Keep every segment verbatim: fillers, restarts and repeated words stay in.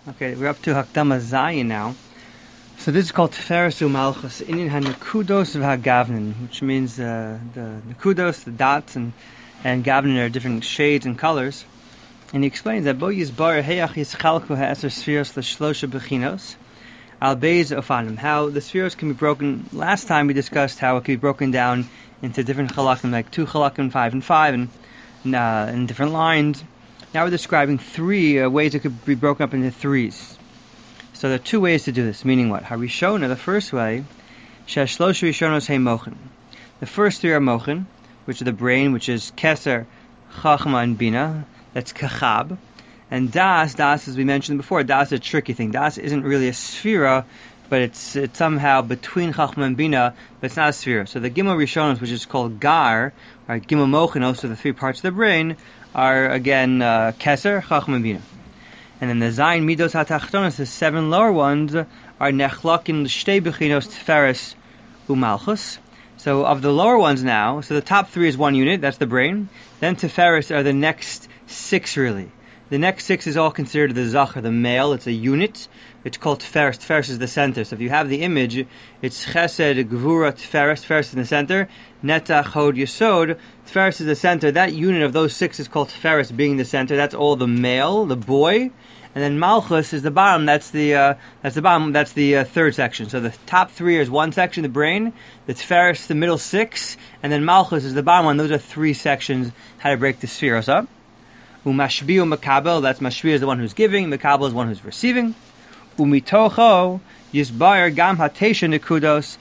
Okay, we're up to Hakdama Zayin now. So this is called Tiferes U'Malchus, Inyan HaNekudos v'Hagavnin, which means uh, the Nekudos, the dots, and and Gavnin are different shades and colors. And he explains that Bo Yizbar Heyach Yischalku Ha'eser Spheros L'Shlosha Bechinos Al Beis Ofanim. How the spheros can be broken. Last time we discussed how it can be broken down into different chalakim, like two chalakim, five and five, and uh, in different lines. Now we're describing three uh, ways it could be broken up into threes. So there are two ways to do this, meaning what? Harishona, the first way, Shashlosh Rishonos Hey Mochin. The first three are Mochin, which are the brain, which is Keser, Chachma, and Bina. That's Kachab. And Das, Das, as we mentioned before, Das is a tricky thing. Das isn't really a sphera, but it's it's somehow between Chachma and Bina, but it's not a sphera. So the Gimel Rishonos, which is called Gar, or Gimel Mochin, also the three parts of the brain, are again uh, Keser, Chachma, and Bina. And then the Zayin Midos HaTachtonos, the seven lower ones, are Nechlakim Shtei Bechinos Tiferes U'Malchus. So of the lower ones now, so the top three is one unit, that's the brain. Then Tiferes are the next six really. The next six is all considered the Zachar, the male, it's a unit. It's called Tiferes. Tiferes is the center. So if you have the image, it's Chesed, Gvura, Tiferes. Tiferes is in the center. Netach, Hod, Yesod. Tiferes is the center. That unit of those six is called Tiferes, being the center. That's all the male, the boy. And then Malchus is the bottom. That's the uh, that's the bottom. That's the uh, third section. So the top three is one section, the brain. The Tiferes, the middle six, and then Malchus is the bottom one. Those are three sections. How to break the spheros up. Umashbiu Makabel. That's Mashbi is the one who's giving. Makabel is the one who's receiving. Umitocho Yisbayar Gam Hatesha Nekudos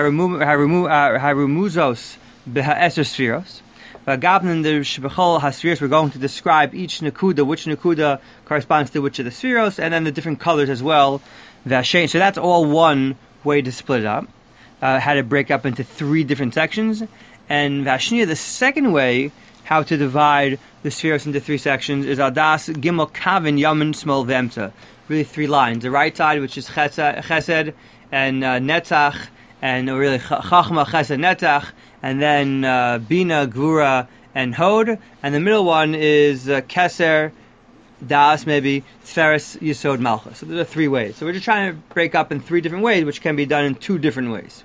Harumuzos Beha'eser Spheros. V'agabnin the Shebechol HaSpheros, we're going to describe each Nekuda, which Nekuda corresponds to which of the Spheros, and then the different colors as well. V'ashein. So that's all one way to split it up. Uh, how to break up into three different sections. And Vashniya, the second way how to divide the Spheros into three sections, is Adas Gimel Kavin Yamin Smol Vemta. Really three lines. The right side, which is Chesed, chesed and uh, Netzach, and uh, really Chachma, Chesed, Netzach, and then uh, Bina, Gvura, and Hod, and the middle one is uh, Keser, Das, maybe Tiferes, Yesod, Malchus. So there are three ways. So we're just trying to break up in three different ways, which can be done in two different ways.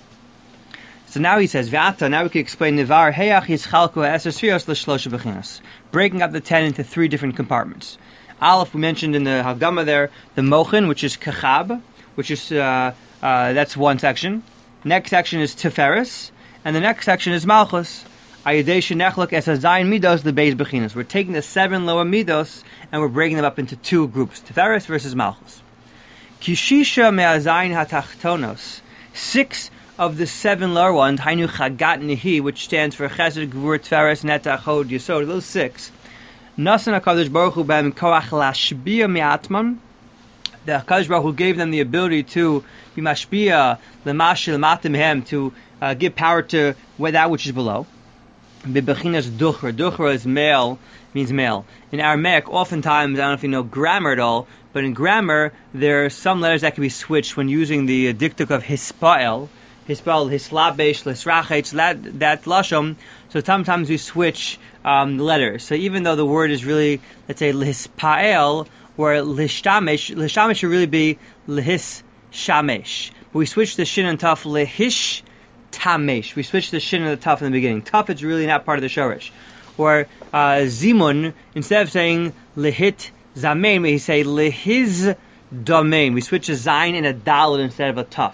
So now he says, V'ata, now we can explain Nivar Heyach Yischalku Ha'eser Spheros L'Shlosha Bechinos, breaking up the ten into three different compartments. Aleph, we mentioned in the Hagdama there, the Mochin, which is Kachab, which is, uh, uh, that's one section. Next section is Tiferes, and the next section is Malchus. Ayadei Nechlok Es Zayin Midos, the Beis Bechinos. We're taking the seven lower Midos, and we're breaking them up into two groups, Tiferes versus Malchus. Kishisha Me'azayin HaTachtonos, six of the seven lower ones, Hainu Chagat Nihi, which stands for Chesed, Gvur, Tiferes, Netach, Hod, Yesod, those six. Nasan HaKadosh Baruch Hu B'hem Koach Lashbiya Me'atman. The HaKadosh Baruch Hu gave them the ability to be Mashbiya, L'mashil Matim Hem, to uh, give power to that which is below. Bebechinas Duchra. Duchra is male, means male. In Aramaic, oftentimes, I don't know if you know grammar at all, but in grammar, there are some letters that can be switched when using the dictic of Hispael. Hispael, Hislabesh, Lisrachetz, that, that Lashon. So sometimes we switch um, letters. So even though the word is really, let's say, Lispael, or Lishtamesh, Lishtamesh should really be Lihishamesh. But we switch the shin and taf, Lihish Tamesh. We switch the shin and the taf in the beginning. Taf is really not part of the shorish. Or uh, Zimun, instead of saying Lihit Zamein, we say Lihiz Domain. We switch a Zayin and a Dalet instead of a taf.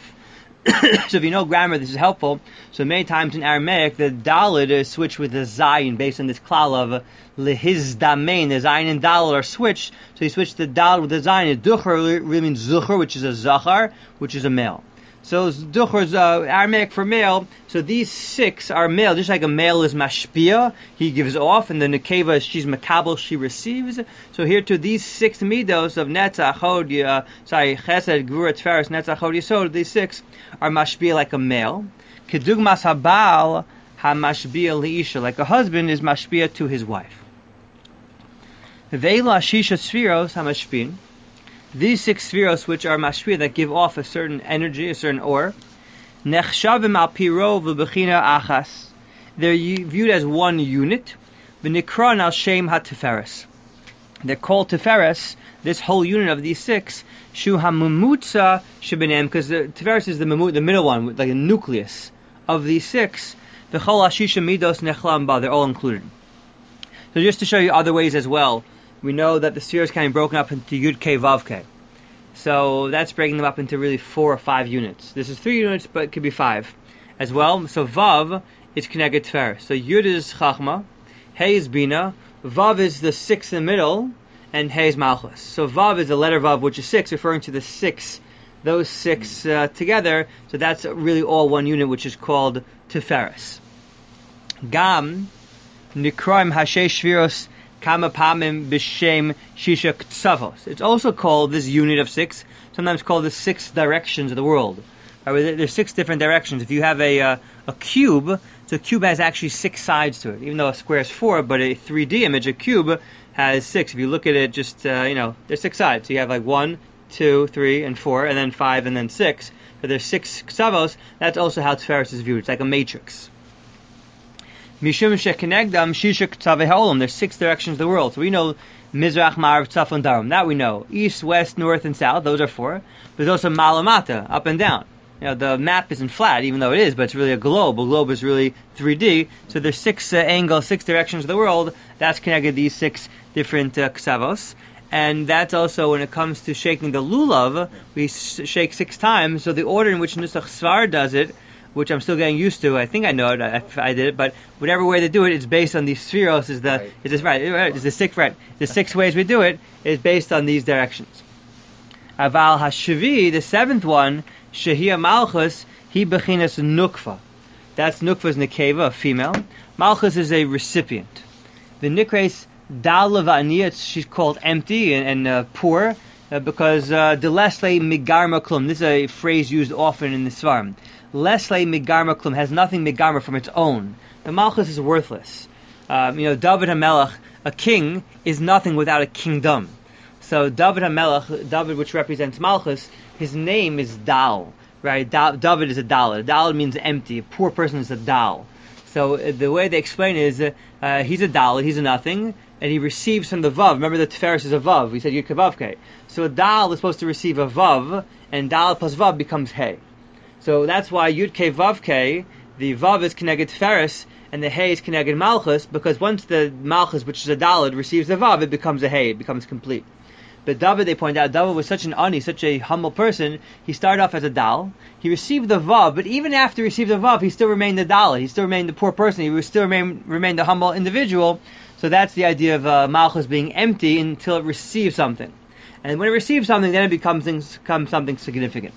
So if you know grammar, this is helpful. So many times in Aramaic, the Dalet is switched with the Zayin based on this klal of Lihiz Damein. The Zayin and Dalet are switched. So you switch the Dalet with the Zayin. Duchar really means Zuchar, which is a Zachar, which is a male. So Duchar is uh, Aramaic for male. So these six are male. Just like a male is Mashpia, he gives off, and the Nekeva is she's Makabel, she receives. So here too, these six midos of Netzach, Hod, uh, sorry, Chesed, Gvura, Tiferes, Netzach, Hod, Yesod, these six are Mashpia like a male. Kedugmas Habal HaMashpia Liisha, like a husband is Mashpia to his wife. Ve'ela Shisha Spheros HaMashpin. These six spheros, which are mashpia, that give off a certain energy, a certain or, nechshavim al piro v'bechina achas. They're viewed as one unit. V'nikron al shem ha-tiferes. They're called tiferes this whole unit of these six, Shu HaMumutza Shebenem, because the Tiferes is the mamut, the middle one, like a nucleus of these six. The Chol HaShisha Midos Nechlam Ba, they're all included. So just to show you other ways as well, we know that the spheres can be broken up into Yud K Vav K. So that's breaking them up into really four or five units. This is three units, but it could be five as well. So Vav is connected Tiferes. So Yud is Chachma, Hey is Bina, Vav is the six in the middle, and Hey is Malchus. So Vav is the letter Vav, which is six, referring to the six, those six uh, together. So that's really all one unit, which is called Tiferes. Gam Nikroim Hashay Shviros Kama Pamim B'Shem Shisha Ktsavos. It's also called this unit of six, sometimes called the six directions of the world. Right, there's six different directions. If you have a uh, a cube, so a cube has actually six sides to it. Even though a square is four, but a three D image, a cube has six. If you look at it, just uh, you know, there's six sides. So you have like one, two, three, and four, and then five, and then six. So there's six ksavos. That's also how Tiferes is viewed. It's like a matrix. Mishum shekenegdam shisha ktavei ha'olam. There's six directions of the world. So we know Mizrach, Ma'arav, Tzafon, Darum. That we know. East, west, north, and south. Those are four. But there's also Malamata, up and down. You know, the map isn't flat, even though it is, but it's really a globe. A globe is really three D. So there's six uh, angles, six directions of the world. That's connected these six different uh, ksavos. And that's also when it comes to shaking the lulav, we sh- shake six times. So the order in which Nusach Svar does it, which I'm still getting used to. I think I know it. I, I did it, but whatever way they do it, it's based on these spheros. Is the right. is this right? right? Is the six right? The six ways we do it is based on these directions. Aval Hashavi, the seventh one, Shehia Malchus, he bechinas nukva. That's nukva's nekeva, a female. Malchus is a recipient. The nikres dal levaniya, she's called empty and, and uh, poor uh, because the lesle migarma klum. This is a phrase used often in the svarim. Lesle migarma klum has nothing migarma from its own. The Malchus is worthless. Um, you know, David HaMelech, a king, is nothing without a kingdom. So David HaMelech, David which represents Malchus, his name is Dal, right? Da- David is a Dal. A Dal means empty. A poor person is a Dal. So uh, the way they explain it is uh, uh, he's a Dal, he's a nothing, and he receives from the Vav. Remember the Tiferes is a Vav. We said Yud Kavavke. So a Dal is supposed to receive a Vav, and Dal plus Vav becomes Hey. So that's why Yud Ke Vav Ke, the Vav is connected Tiferes, and the Hey is connected Malchus, because once the Malchus, which is a Daled, receives the Vav, it becomes a Hey, it becomes complete. But David, they point out, David was such an ani, such a humble person. He started off as a Dal. He received the Vav, but even after he received the Vav, he still remained the Dal. He still remained the poor person. He was still remain, remained a humble individual. So that's the idea of uh, Malchus being empty until it receives something. And when it receives something, then it becomes, becomes something significant.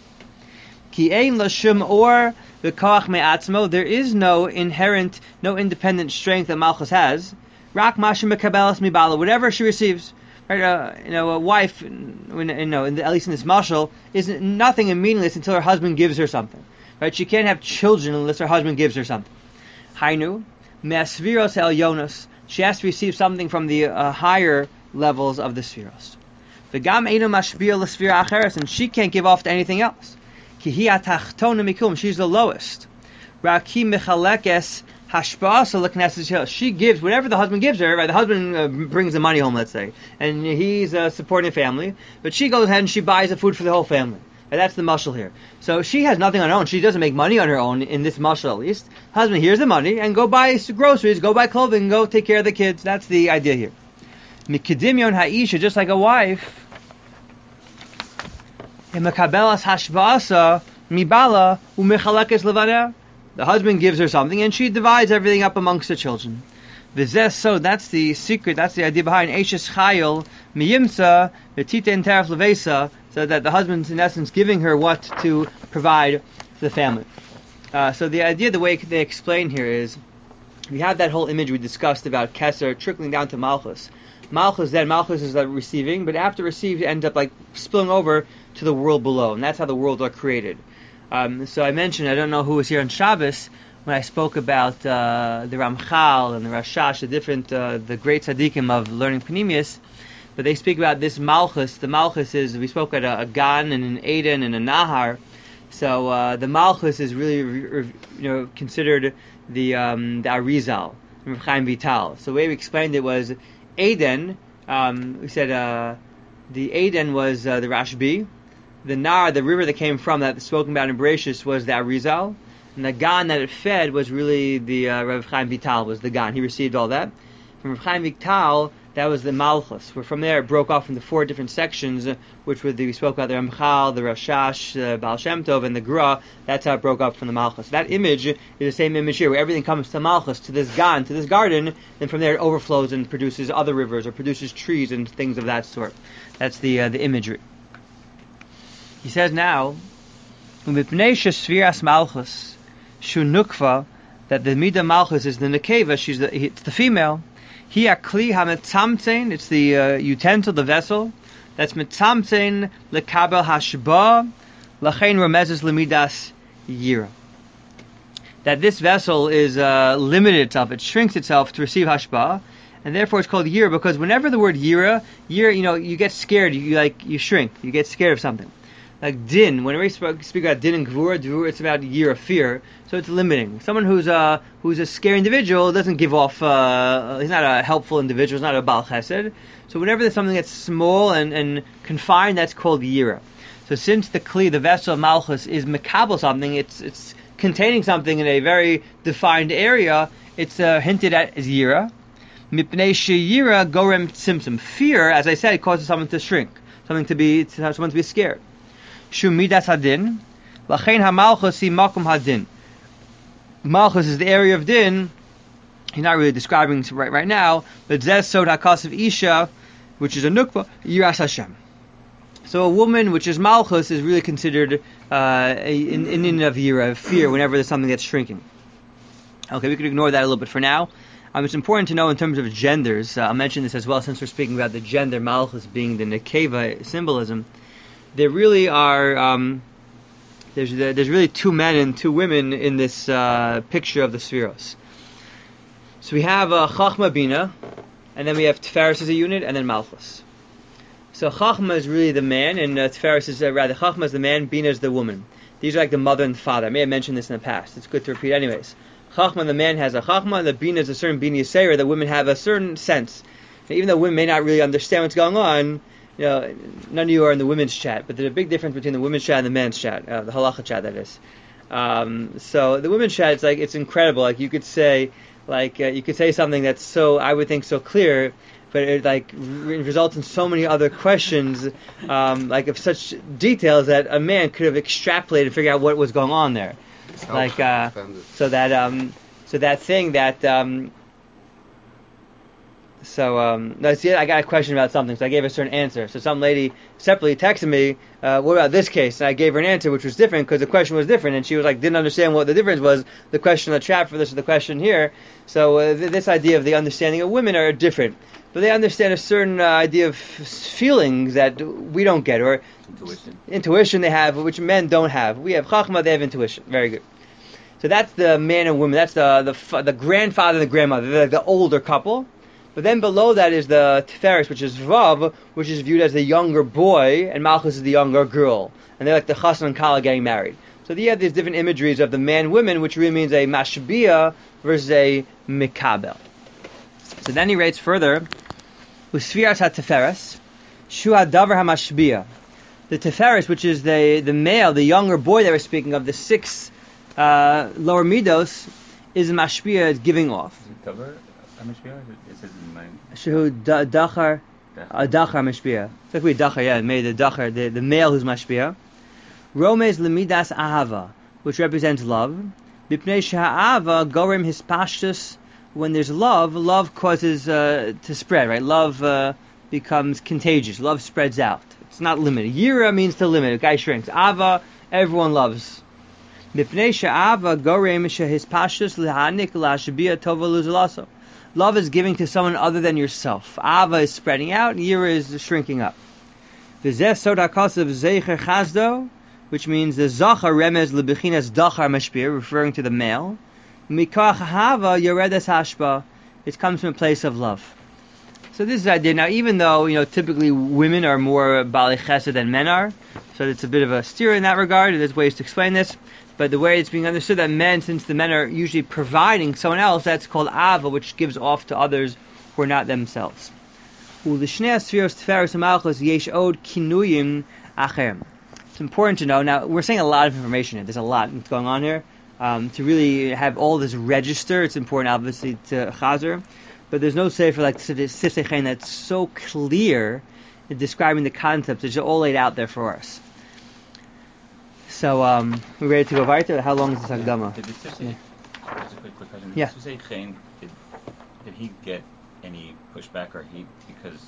Ki ein l'shum or v'koach me'atzmo. There is no inherent, no independent strength that Malchus has. Rak mashim mekabelas mibala. Whatever she receives. Right, uh, you know, a wife, when, you know, in the, at least in this mashal, is nothing and meaningless until her husband gives her something. Right? She can't have children unless her husband gives her something. Hainu, me'asviros el yonos. She has to receive something from the uh, higher levels of the spheros. V'gam einu mashbir l'sfira acheres, and she can't give off to anything else. Ki hi atachtona mikum. She's the lowest. Raki mechalekes. She gives whatever the husband gives her. Right, the husband uh, brings the money home, let's say, and he's uh, supporting a family. But she goes ahead and she buys the food for the whole family. And that's the mashal here. So she has nothing on her own. She doesn't make money on her own in this mashal, at least. Husband, here's the money, and go buy groceries, go buy clothing, go take care of the kids. That's the idea here. Mikidimyon ha'isha, just like a wife. Mekabelas hashvasa mibala umechalekes levaneh. The husband gives her something, and she divides everything up amongst the children. V'zeh, so that's the secret, that's the idea behind Eishes Chayil Miyimsa V'titen Teref Levesa, so that the husband's in essence giving her what to provide for the family. Uh, so the idea, the way they explain here is, we have that whole image we discussed about Keser trickling down to Malchus. Malchus then, Malchus is like receiving, but after received, it ends up like spilling over to the world below, and that's how the worlds are created. Um, so I mentioned, I don't know who was here on Shabbos, when I spoke about uh, the Ramchal and the Rashash, the different, uh, the great tzaddikim of learning Panemius, but they speak about this Malchus. The Malchus is, we spoke at a, a Gan and an Eden and a Nahar, so uh, the Malchus is really, you know, considered the um, the Arizal, Chaim Vital. So the way we explained it was, Eden, um, we said, uh, The Aden was uh, the Rashbi. The Nar, the river that came from that spoken about in Bereshis, was the Arizal. And the Gan that it fed was really the uh, Rav Chaim Vital, was the Gan. He received all that. From Rav Chaim Vital, that was the Malchus, where from there it broke off into four different sections, uh, which were the, we spoke about the Ramchal, the Rashash, the uh, Baal Shem Tov, and the Gra. That's how it broke up from the Malchus. That image is the same image here, where everything comes to Malchus, to this Gan, to this garden, and from there it overflows and produces other rivers, or produces trees and things of that sort. That's the uh, the imagery. He says now, Umipnei Shesviras Malchus, Shu Nukva, that the Midah Malchus is the Nekeva, she's the, it's the female. Hi akli hametzamtein, it's the uh, utensil, the vessel. That's metzamtein lekabel hashba, lachein remezes lemidas yira. That this vessel is uh, limited itself, it shrinks itself to receive hashba, and therefore it's called yira, because whenever the word yira, yira, you know, you get scared, you, you like, you shrink, you get scared of something. Like din, whenever we speak about din and gvura, gvura, it's about yira, fear, so it's limiting. Someone who's a who's a scary individual doesn't give off. Uh, he's not a helpful individual. He's not a bal chesed. So whenever there's something that's small and, and confined, that's called yira. So since the kli, the vessel of malchus, is mekabel something, it's it's containing something in a very defined area. It's uh, hinted at as yira. Mipnei sheyira gorem tzimtzum. Fear, as I said, causes someone to shrink, something to be, to have someone to be scared. Shu midas hadin, lachein hamalchus hi makom hadin. Malchus is the area of din. He's not really describing it right right now, but zeh sod hakas of isha, which is a nukva, yiras Hashem. So a woman, which is malchus, is really considered uh, an in of yira, of fear, whenever there's something that's shrinking. Okay, we could ignore that a little bit for now. Um, it's important to know in terms of genders. Uh, I'll mention this as well, since we're speaking about the gender malchus being the nekeva symbolism. There really are, um, there's there's really two men and two women in this uh, picture of the Sfiros. So we have uh, Chachma Bina, and then we have Tiferes as a unit, and then Malchus. So Chachma is really the man, and uh, Tiferes is, uh, rather, Chachma is the man, Bina is the woman. These are like the mother and father. I may have mentioned this in the past. It's good to repeat anyways. Chachma, the man has a Chachma, the Bina is a certain Bina Yisera, the women have a certain sense. And even though women may not really understand what's going on, you know, none of you are in the women's chat, but there's a big difference between the women's chat and the men's chat, uh, the halacha chat, that is. Um, so the women's chat, it's like, it's incredible. Like you could say, like uh, you could say something that's so, I would think, so clear, but it like re- results in so many other questions, um, like of such details that a man could have extrapolated and figured out what was going on there. It's like uh, so that um, so that thing that. Um, So, um, no, see, I got a question about something, so I gave a certain answer. So some lady separately texted me, uh, what about this case? And I gave her an answer which was different because the question was different, and she was like, didn't understand what the difference was, the question in the chat for this and the question here. So uh, th- this idea of the understanding of women are different. But they understand a certain uh, idea of f- feelings that we don't get, or Intuition. Intuition they have, which men don't have. We have chachma, they have intuition. Very good. So that's the man and woman. That's the the, f- the grandfather and the grandmother, the, the older couple. But then below that is the Tiferes, which is Vav, which is viewed as the younger boy, and Malchus is the younger girl. And they're like the Chassan and Kala getting married. So you have these different imageries of the man-women, which really means a Mashbiah versus a Mikabel. So then he writes further, Usfiras ha-Tiferes, Shu ha-Davar ha-Mashbiah. The Tiferes, which is the, the male, the younger boy that we're speaking of, the six uh, lower midos, is Mashbiah, is giving off. Shehu dachar, a dachar mashpia. It's like we dachar, yeah, made the dachar, the, the male who's mashpia. Romez lemidas ahava, which represents love. Bipnei sheha'ava gorem hispashtus. When there's love, love causes uh, to spread, right? Love uh, becomes contagious. Love spreads out. It's not limited. Yira means to limit. A guy shrinks. Ava, everyone loves. Bipnei sheha'ava gorem shehispashtus lehanik la'ashbia tova luzalaso. Love is giving to someone other than yourself. Ava is spreading out, and Yira is shrinking up. V'zeh sod hakasav zeicher chazdo, which means the zachar remez lebechinas dachar mashpir, referring to the male. Mikach hava yoredes hashba, it comes from a place of love. So this is the idea. Now, even though, you know, typically women are more bali chesed than men are, so it's a bit of a steer in that regard. There's ways to explain this. But the way it's being understood that men, since the men are usually providing someone else, that's called ava, which gives off to others who are not themselves. Ulishne Sfiros Tiferes Malchus Yesh Od Kinuyim Acherem. It's important to know. Now, we're saying a lot of information here. There's a lot going on here. Um, to really have all this register, it's important, obviously, to Chazer. But there's no sefer like Sifsei Chen that's so clear in describing the concepts. It's all laid out there for us. So, um, we're ready to go weiter? How long is this Hakdama? Did the Sifsei, Yeah. just a quick, quick question. Did Yeah. Sifsei Chen, did, did he get any pushback or heat because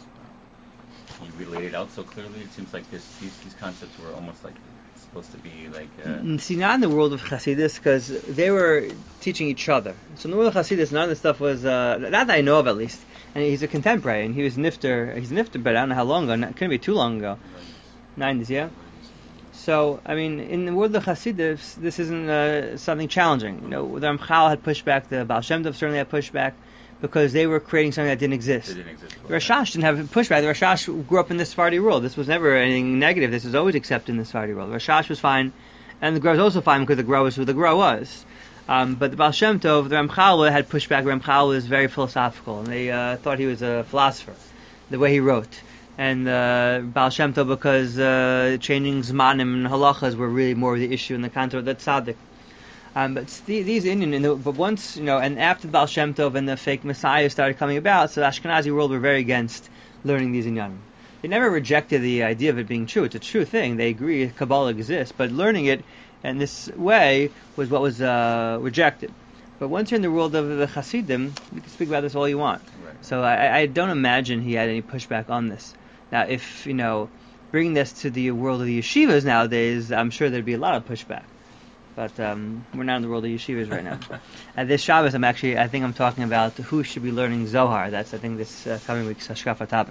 he related out so clearly? It seems like this, these, these concepts were almost like supposed to be like... Uh, See, not in the world of Chassidus, because they were teaching each other. So in the world of Chassidus, none of this stuff was, uh, not that I know of at least. And he's a contemporary, and he was Nifter, he's Nifter, but I don't know how long ago, it couldn't be too long ago. nineties, yeah? So, I mean, in the world of Chassidus, this isn't uh, something challenging. You know, the Ramchal had pushback, the Baal Shem Tov certainly had pushback, because they were creating something that didn't exist. It didn't exist The Rashash didn't have pushback. The Rashash grew up in the Sephardi world. This was never anything negative. This was always accepted in the Sephardi world. The Rashash was fine, and the Gra was also fine because the Gra was who the Gra was. Um, but the Baal Shem Tov, the Ramchal had pushback. The Ramchal was very philosophical, and they uh, thought he was a philosopher, the way he wrote. And uh, Baal Shem Tov, because uh, changing Zmanim and Halachas were really more of the issue in the concept of the Tzaddik. Um, but st- these Indian, in the, but once, you know, and after the Baal Shem Tov and the fake Messiah started coming about, so the Ashkenazi world were very against learning these Inyanim. They never rejected the idea of it being true. It's a true thing. They agree Kabbalah exists, but learning it in this way was what was uh, rejected. But once you're in the world of the Hasidim, you can speak about this all you want. Right. So I, I don't imagine he had any pushback on this. Now, if, you know, bringing this to the world of the yeshivas nowadays, I'm sure there'd be a lot of pushback. But um, we're not in the world of yeshivas right now. At this Shabbos, I'm actually, I think I'm talking about who should be learning Zohar. That's, I think, this uh, coming week's Hashkafa topic.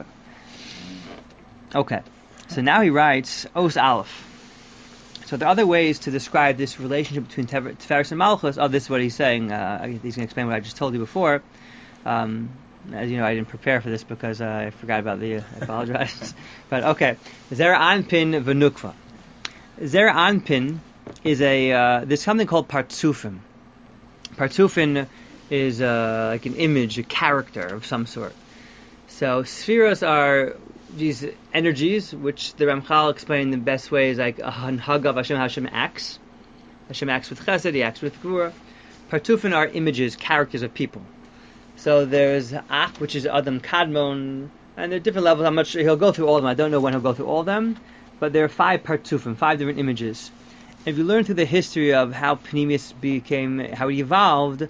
Okay. So now he writes, Os Aleph. So there are other ways to describe this relationship between Tiferes and Malchus. Oh, this is what he's saying. Uh, he's going to explain what I just told you before. Um, as you know, I didn't prepare for this because uh, I forgot about the, uh, I apologize. But okay. Zer Anpin V'Nukva. Zer Anpin is a, uh, there's something called Partsufim. Partsufim is uh, like an image, a character of some sort. So spheros are these energies, which the Ramchal explained in the best way is like a hanhag of Hashem. Hashem acts. Hashem acts with chesed, he acts with gvura. Partsufim are images, characters of people. So there's Ach, which is Adam Kadmon, and there are different levels. I'm not sure he'll go through all of them. I don't know when he'll go through all of them, but there are five Partsufim, five different images. And if you learn through the history of how Pneumius became, how it evolved,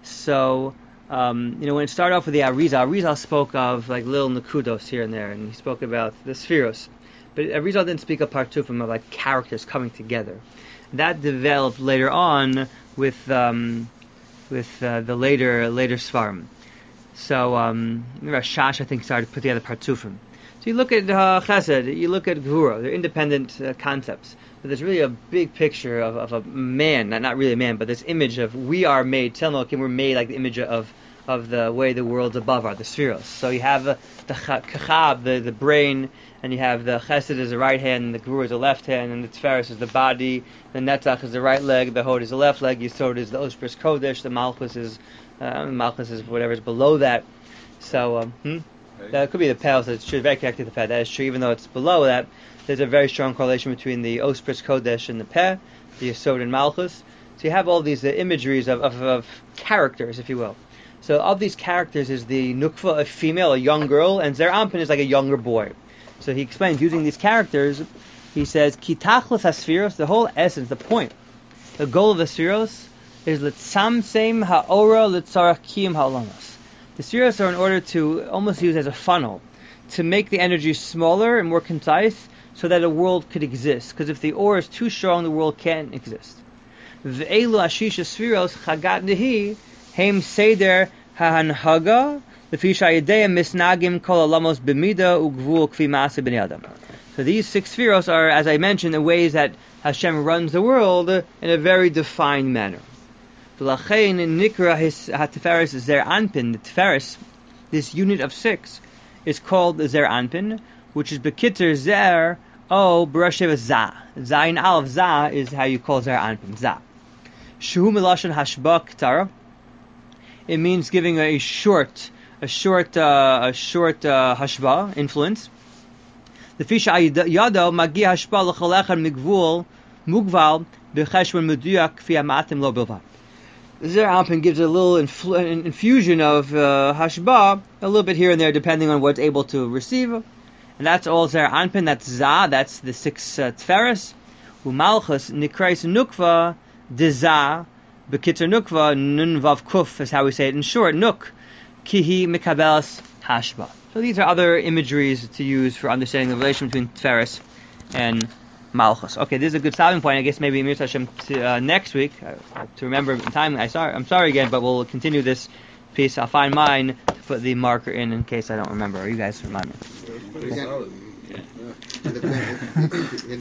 so um, you know when it started off with the Arizal, Arizal spoke of like little Nakudos here and there, and he spoke about the Spheros. But Arizal didn't speak of Partsufim, of like characters coming together. That developed later on with um, with uh, the later later Svarim. So um, Rashash, I think, started to put together Partsufim. So you look at uh, Chesed, you look at Gvura, they're independent uh, concepts. But there's really a big picture of, of a man, not, not really a man, but this image of we are made, Tel we're made like the image of of the way the worlds above are, the spheros. So you have uh, the Kachab, the, the brain, and you have the Chesed is the right hand, and the Gvura is the left hand, and the Tiferes is the body, the Netzach is the right leg, the Hod is the left leg, Yisod is the Ospris Kodesh, the Malchus is, uh, Malchus is whatever's below that. So, um, hmm? That could be the Pel, so it's true, very connected to the Peh. That is true, even though it's below that, there's a very strong correlation between the Ospris Kodesh and the Peh, the Yisod and Malchus. So you have all these uh, imageries of, of, of characters, if you will. So of these characters is the Nukva, a female, a young girl, and Zer Anpin is like a younger boy. So he explains, using these characters, he says, Ki tachlis ha-spheros, the whole essence, the point, the goal of the spheros is litzamsem ha'ora litzarach kiyum ha'olamos. The spheros are in order to almost use as a funnel, to make the energy smaller and more concise, so that a world could exist. Because if the ore is too strong, the world can't exist. Ve'elu ashisha spheros chagat nehi heim seder ha'hanhaga lefi shayidei misnagim kol alamos b'mida ugvul kfi ma'aseh b'nei adam. So these six spheros are, as I mentioned, the ways that Hashem runs the world in a very defined manner. V'lachein nikra his ha'tiferes zer anpin. The tiferes, this unit of six, is called zer anpin, which is bekitzer zer o b'rashev za. Zayin aleph za is how you call zer anpin. Za. Shu milashon hashba ktara. It means giving a short a short, uh, a short uh, hashba influence. The fisha yado magi hashba l'cholechad migvul mugval b'cheshbon meduyak fi amatim lo bilvad. Zer Anpin gives a little influ- infusion of uh, hashba, a little bit here and there, depending on what's able to receive. And that's all Zer Anpin. That's za. That's the six uh, tferes. Umalchus nikrais nukva deza bekitzer nukva nun vav kuf is how we say it in short. Nuk kihi mikabelas hashba. So these are other imageries to use for understanding the relation between tferes and Malchus. Okay, this is a good stopping point. I guess maybe Mir Hashem to, uh, next week uh, to remember in time. I sorry, I'm sorry again, but we'll continue this piece. I'll find mine to put the marker in in case I don't remember. Or you guys remind me. Yeah.